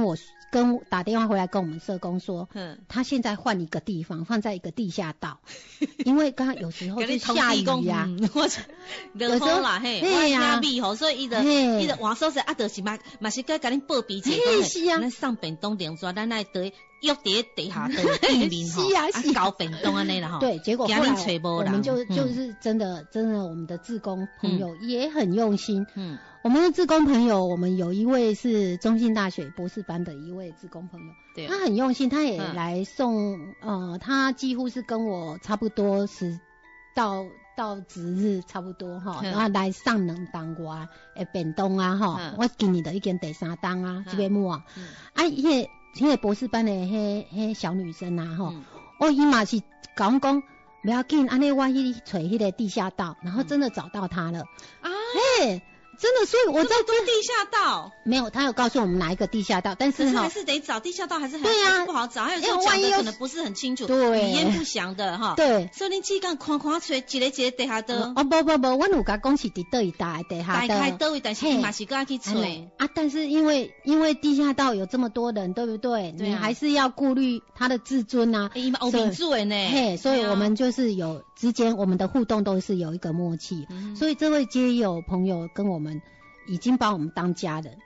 打电话回来跟我们社工说，他现在换一个地方，放在一个地下道，因为刚刚有时候就下雨啊， 有时候啦嘿，我听米吼，所以伊就换所在啊，就是嘛是该甲恁报备者， 是啊， 咱上便当电说，咱来得约伫地下道地面吼，是啊，搞便当安尼啦吼。 对，结果后来我们就是真的，我们的志工朋友也很用心，我们的志工朋友，我们有一位是中兴大学博士班的一位志工朋友，对，他很用心，他也来送，他几乎是跟我差不多是到值日差不多哈，然后来上2档我的便当啊哈，我今年就已经第3档啊，这边末啊，迄个博士班的迄小女生啊哈，伊嘛是讲不要紧，安尼我去找迄个地下道，然后真的找到他了啊，嘿。真的，所以我在多地下道没有，他有告诉我们哪一个地下道，但是还是得找地下道，还是对呀不好找，还有时候讲的可能不是很清楚，对，语言不详的哈，对，所以你只敢看找一个地下道。 不，我有甲讲是伫倒一带地下道， 大概倒一，但是你嘛是搁去找啊，但是因为地下道有这么多人，对不对？你还是要顾虑他的自尊啊， 伊嘛有民主的呢， 嘿，所以我们就是有之间我们的互动都是有一个默契，所以这位街友朋友跟我们已经把我们当家人。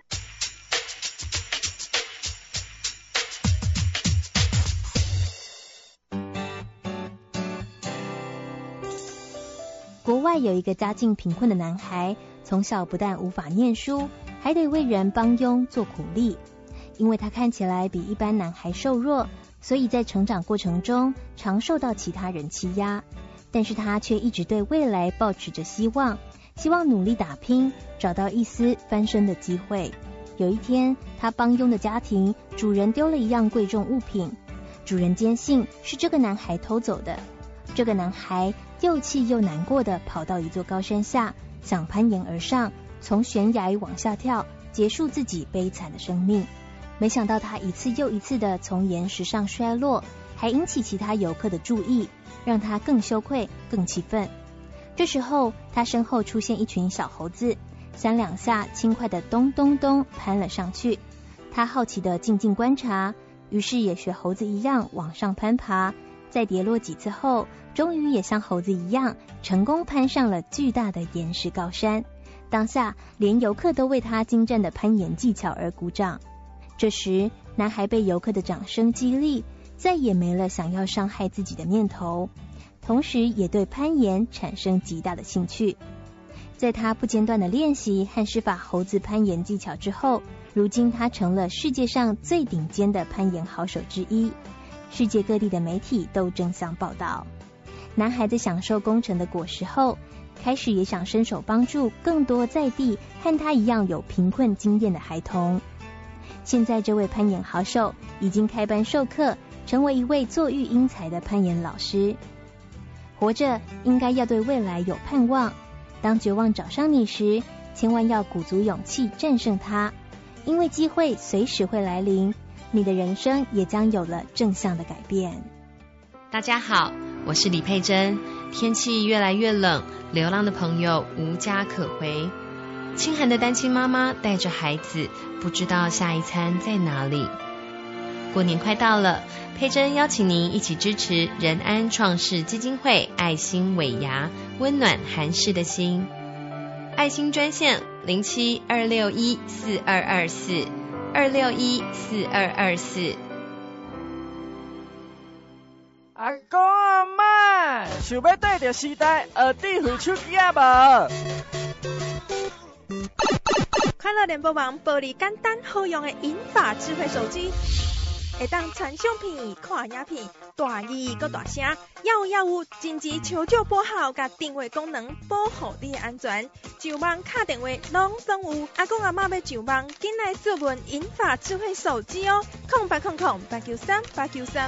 国外有一个家境贫困的男孩，从小不但无法念书，还得为人帮佣做苦力。因为他看起来比一般男孩瘦弱，所以在成长过程中常受到其他人欺压。但是他却一直对未来抱持着希望努力打拼，找到一丝翻身的机会。有一天，他帮佣的家庭主人丢了一样贵重物品，主人坚信是这个男孩偷走的。这个男孩又气又难过的跑到一座高山下，想攀岩而上，从悬崖往下跳，结束自己悲惨的生命。没想到他一次又一次的从岩石上摔落，还引起其他游客的注意，让他更羞愧更气愤。这时候他身后出现一群小猴子，3两下轻快的咚咚咚攀了上去。他好奇的静静观察，于是也学猴子一样往上攀爬，在跌落几次后，终于也像猴子一样成功攀上了巨大的岩石高山。当下连游客都为他精湛的攀岩技巧而鼓掌。这时男孩被游客的掌声激励，再也没了想要伤害自己的念头，同时也对攀岩产生极大的兴趣。在他不间断的练习和施法猴子攀岩技巧之后，如今他成了世界上最顶尖的攀岩好手之一，世界各地的媒体都争相报道。男孩在享受工程的果实后，开始也想伸手帮助更多在地和他一样有贫困经验的孩童。现在这位攀岩好手已经开班授课，成为一位作育英才的攀岩老师。活着应该要对未来有盼望，当绝望找上你时，千万要鼓足勇气战胜它，因为机会随时会来临，你的人生也将有了正向的改变。 大家好，我是李佩珍。天气越来越冷，流浪的朋友无家可回，清寒的单亲妈妈带着孩子，不知道下一餐在哪里。过年快到了，佩珍邀请您一起支持仁安创世基金会爱心尾牙，温暖寒士的心。爱心专线07-261-4224 261-4224。 阿公阿嬷，想要跟着时代学智慧手机啊无？ 快乐联播网玻璃简单好用的银发智慧手机，会当传相片、看影片，大字搁大声，要有紧急求救拨号甲定位功能，保护你的安全。上网打电话拢总有。阿公阿嬷要上网，紧来询问银发智慧手机哦，0800-893-893。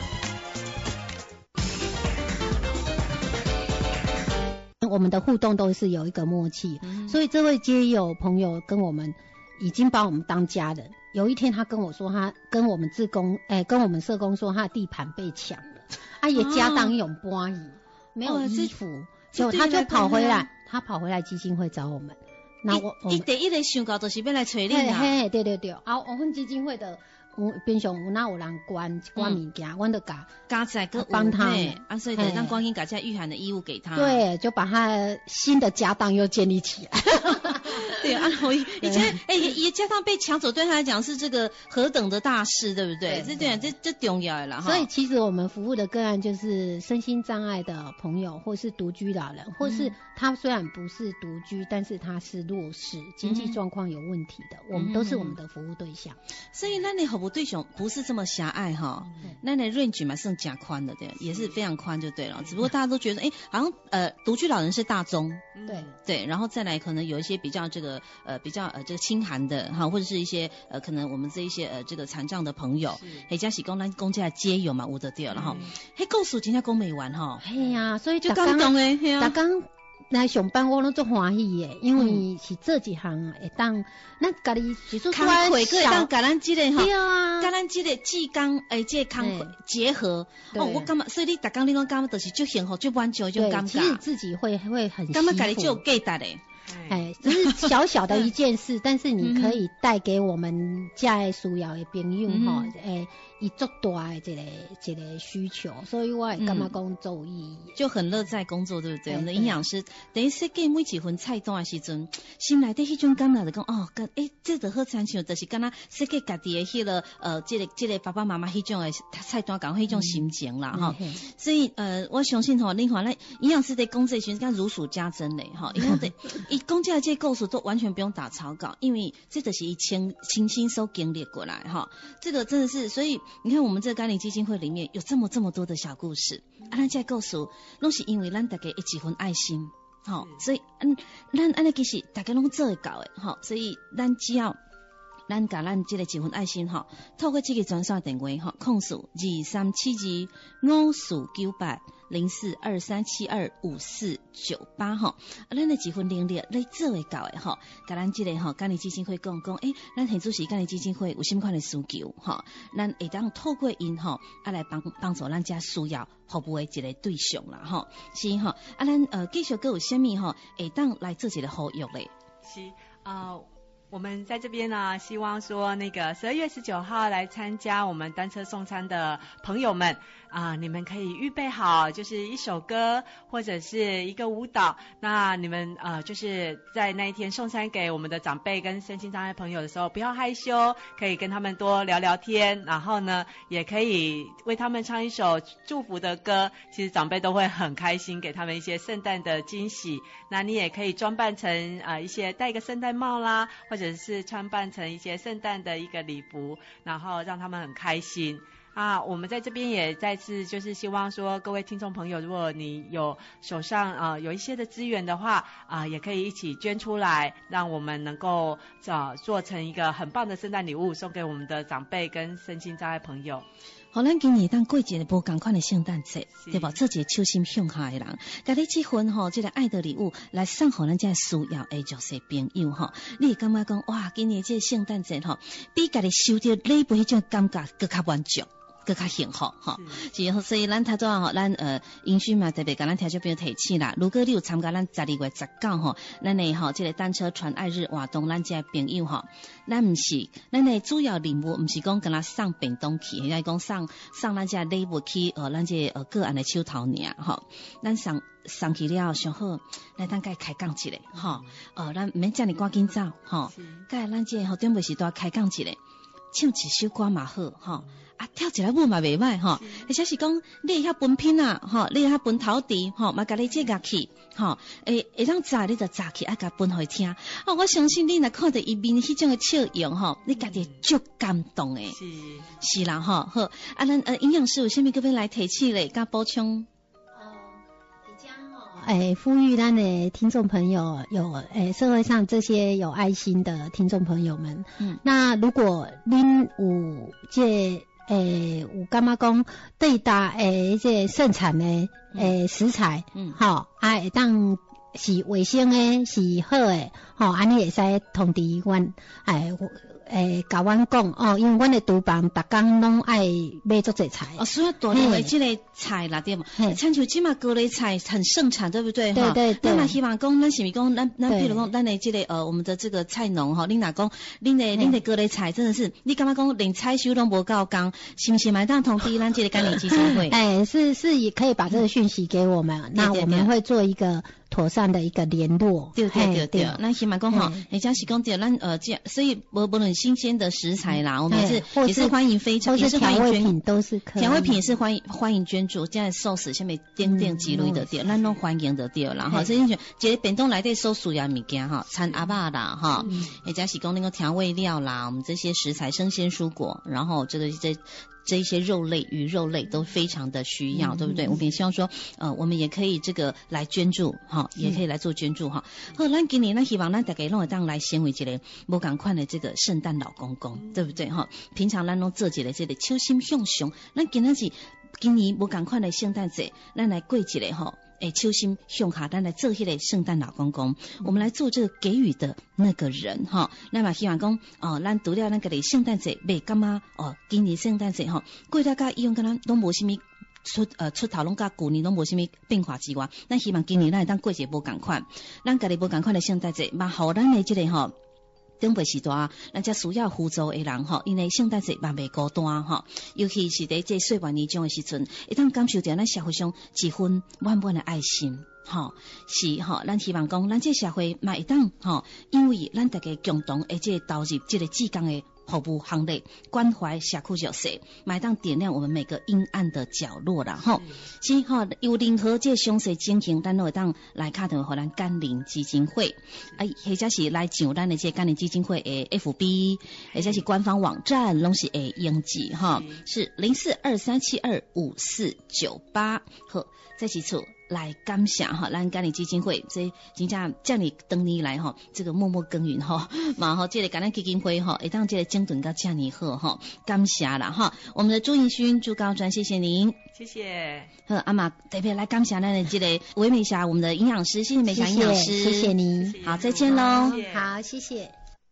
我们的互动都是有一个默契，所以这位街友朋友跟我们已经把我们当家人。有一天他跟我说，他跟我们志工跟我们社工说他的地盘被抢了，也家当用搬移，没有衣服，结果他就跑回来，基金会找我们。那我第一个想到就是要来找你啦。嘿，对，我们基金会的平常有哪有人关物件，阮就加在个帮他啊，所以得让光阴把这御寒的衣物给他。 对，就把他新的家当又建立起来。 对啊，以前也家当被抢走，对他来讲是这个何等的大事，对不对？这重要的啦。 所以其实我们服务的个案就是身心障碍的朋友，或是独居老人，或是他虽然不是独居，但是他是弱势，经济状况有问题的，我们都是我们的服务对象。 所以咱的服务对象不是这么狭隘哈，咱的 range 嘛算加宽的，对，也是非常宽就对了。只不过大家都觉得，好像独居老人是大宗，对，然后再来可能有一些比较这个这个清寒的哈，或者是一些可能我们这一些这个残障的朋友，或者是讲咱公家街友嘛，有得对了哈。迄故事真正讲没完哈。 嘿呀，所以就感动诶， 大家来上班我拢足欢喜诶，因为是这几行会当咱家己是说工会个当甲咱即个哈， 对啊， 甲咱即个技工即个工会结合，我感觉所以你逐工你拢感觉就是足幸福、足满足、足感觉， 其实自己会很感觉家己就有价值诶。 只是小小的一件事，但是你可以带给我们家需要的朋友伊足大的一个需求，所以我会感觉讲做有意义， 就很乐在工作，对不对？我们的营养师等于设计每一份菜单的时阵，心内底迄种感觉就讲这就好亲像就是敢若设计家己的迄个这个爸爸妈妈迄种的菜单讲迄种心情啦哈。所以我相信吼，你看咱营养师在讲这时阵，敢如数家珍嘞哈，因为伊讲这些故事都完全不用打草稿，因为这就是伊亲身所经历过来哈。这个真的是，所以你看我们这个甘霖基金会里面有这么多的小故事，咱这故事拢是因为咱大家一份爱心，所以咱安尼其实大家拢做会到的，所以咱只要咱甲咱这个一份爱心透过这个专线电话控诉2372542423725498咱的几份能力你做会到的甲咱这个甘霖基金会讲咱现主是甘霖基金会有什么款的需求咱会当透过因来帮助咱家需要服务的一个对象啦是咱继续还有什么会当来做一个呼吁嘞？ 是我们在这边呢，希望说那个12月19号来参加我们单车送餐的朋友们你们可以预备好，就是一首歌或者是一个舞蹈。那你们就是在那一天送餐给我们的长辈跟身心障碍朋友的时候，不要害羞，可以跟他们多聊聊天，然后呢，也可以为他们唱一首祝福的歌。其实长辈都会很开心，给他们一些圣诞的惊喜。那你也可以装扮成一些戴一个圣诞帽啦，或者是穿扮成一些圣诞的一个礼服，然后让他们很开心。我们在这边也再次就是希望说，各位听众朋友，如果你有手上有一些的资源的话也可以一起捐出来，让我们能够做成一个很棒的圣诞礼物，送给我们的长辈跟身心障碍朋友。 咱今年当过一个无同款的圣诞节，对吧？做一个手心向下的人，甲你这份这个爱的礼物来送给咱这需要的就是朋友你会感觉讲哇，今年这个圣诞节比家己收到礼物迄种感觉更加满足。更加幸福是所以咱他做咱营区嘛特别甲咱听众朋友提起啦。如果你有参加咱12月19咱的这个单车传爱日活动，咱这朋友咱不是咱的主要任务，不是讲跟他送便当去，应该讲送咱这礼物去咱这个案的手头尔咱送去了上好，咱当该开讲一下咱免这么赶紧走该咱这准备时段开讲一下，唱一首歌嘛好跳起来舞嘛袂歹或者是讲你会晓分品你会晓分头地嘛甲你这乐器会当炸你就炸起甲分互伊听我相信你若看到伊面迄种的笑容你家己足感动诶，是啦好咱营养师有啥物个要来提起咧甲补充？ 呼吁咱的听众朋友有社会上这些有爱心的听众朋友们那如果恁有有感觉讲对搭这盛产的食材会当是卫生的是好的安尼会使通知阮甲阮讲哦，因为阮的厨房逐工拢爱买足侪菜。 所以大量的这个菜啦，对嘛？亲像即马高丽菜很盛产，对不对？ 对对对。 那希望讲，咱是咪讲，咱比如讲，咱的这个我们的这个菜农哈，恁若讲，恁的高丽菜真的是，你感觉讲连采收都无够工，是不是买当通知咱这个干年基金会？ 是也可以把这个讯息给我们，那我们会做一个妥善的一个联络。 对，咱希望讲哈，人家是讲对，咱所以无论新鲜的食材啦，我们也是欢迎非常，也是欢迎捐品都是可以， 调味品也是欢迎捐助，这样寿司下面点几类的对，咱拢欢迎的对啦哈。所以就一个便当内底所需要物件哈，餐鸭肉啦哈，或者是讲那个调味料啦，我们这些食材、生鲜蔬果，然后这一些肉类、鱼肉类都非常的需要，对不对？我们也希望说，我们也可以这个来捐助，哈，也可以来做捐助哈。好，咱今年咱希望咱大家拢会当来成为一个无共款的这个圣诞老公公，对不对哈？平常咱拢做一个这个超心向上，咱今年无共款的圣诞节，咱来过一个哈。超心向下，咱来做迄个圣诞老公公，我们来做这个给予的那个人哈。那么希望讲咱除了咱个圣诞节袂感觉今年圣诞节哈，过大家以往敢若拢无啥物出头拢甲旧年拢无啥物变化之外，咱希望今年咱会当过一个无共款，咱家己无共款的圣诞节，嘛互咱的这个吼。长辈时代，咱才需要辅助的人吼，因为圣诞节嘛袂孤单吼，尤其是在这岁月年终的时阵，会当感受到咱社会上一份满满的爱心。吼，是吼，咱希望讲，咱这社会嘛会当吼，因为咱大家共同而且投入这个志工的服务行列，关怀社区弱势，嘛会当点亮我们每个阴暗的角落啦吼。是吼，有任何这详细情形，咱都会当来打电话给咱甘霖基金会，或者是来上咱的这甘霖基金会的 FB， 或者是官方网站，拢是会用记哈，是0423725498。好，再其次。来感谢哈，咱甘霖基金会这真正这么多年来哈，这个默默耕耘哈，嘛哈这个甘霖基金会哈，会当这个整顿到这么好哈，感谢啦哈。我们的朱颖勋朱高专，谢谢您， 谢谢。 好，阿妈特别来感谢咱的这个韦美霞，我们的营养师，谢谢美霞营养师， 谢谢您， 好，再见喽， 好，谢谢。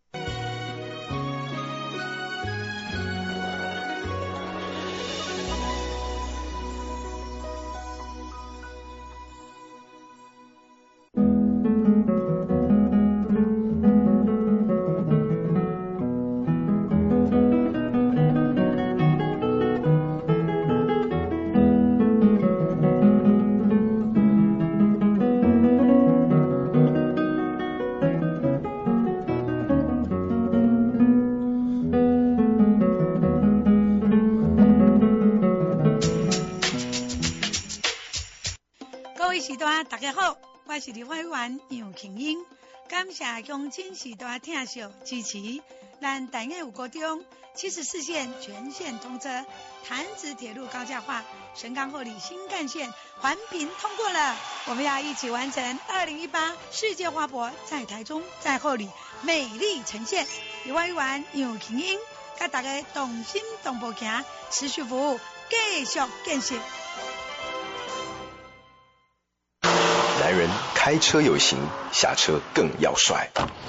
大家好，我是立法委员杨庆英，感谢乡亲时代听惜支持。咱台北5高中74线全线通车，潭子铁路高架化，神冈后里新干线环评通过了。我们要一起完成2018世界花博在台中在后里美丽呈现。立法委员杨庆英，甲大家同心同步行，持续服务，继续建设。 男人开车有型，下车更要帅。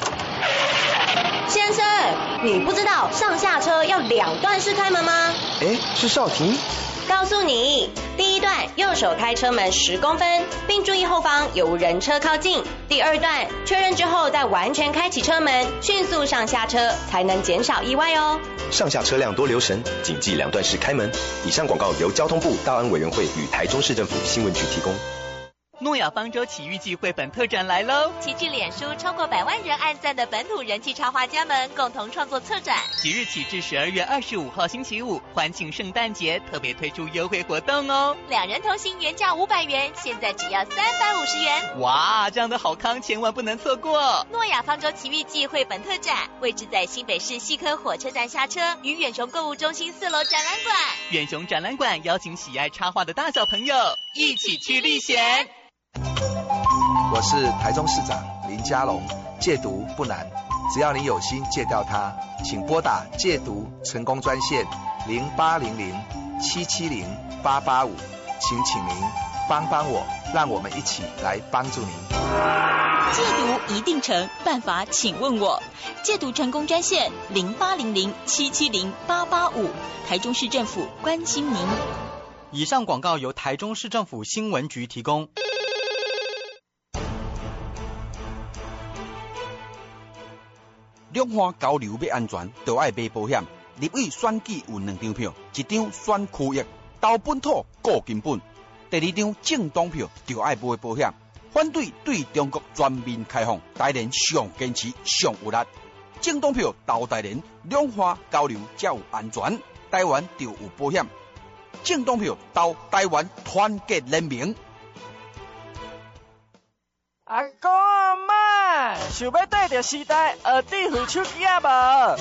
先生，你不知道上下车要2段式开门吗？ 是少婷。 告诉你，第1段右手开车门10公分，并注意后方有无人车靠近。第2段确认之后再完全开启车门，迅速上下车，才能减少意外哦。 上下车辆多留神，谨记2段式开门。以上广告由交通部大安委员会与台中市政府新闻局提供。 诺亚方舟奇遇记绘本特展来喽！ 齐聚脸书超过100万人按赞的本土人气插画家们共同创作策展， 即日起至12月25号星期五，欢庆圣诞节，特别推出优惠活动哦！2 人同行原价500元，现在只要350元！ 哇，这样的好康千万不能错过！ 诺亚方舟奇遇记绘本特展位置在新北市西科火车站下车，于远雄购物中心4楼展览馆。 远雄展览馆邀请喜爱插画的大小朋友一起去历险。 我是台中市长林佳龙，戒毒不难，只要你有心戒掉它，请拨打戒毒成功专线0800-770-885，请您帮帮我，让我们一起来帮助您。 戒毒一定成，办法请问我。戒毒成功专线0800770885，台中市政府关心您。 以上广告由台中市政府新闻局提供。 两岸交流要安全，就要买保险。立委选举有2张票，一张选区域，投本土顾根本；第2张政党票，就要买保险。反对对中国全面开放，台联上坚持上有力。政党票投台联，两岸交流才有安全，台湾就有保险。政党票投台湾团结联盟。 阿公阿嬷，想要跟着时代学智慧手机啊无？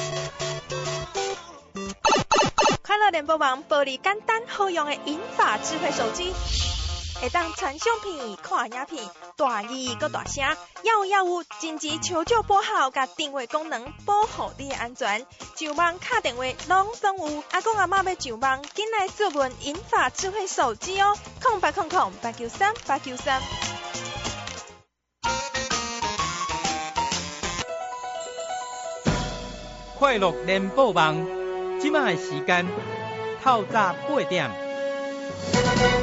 快乐联播网玻璃简单好用的银发智慧手机，会当传相片、看影片，大字搁大声，也有紧急求救拨号甲定位功能，保护你的安全。上网打电话拢总有。阿公阿嬷要上网，紧来注文银发智慧手机哦，0800-893-893。 快乐联播网，即卖时间透早8点。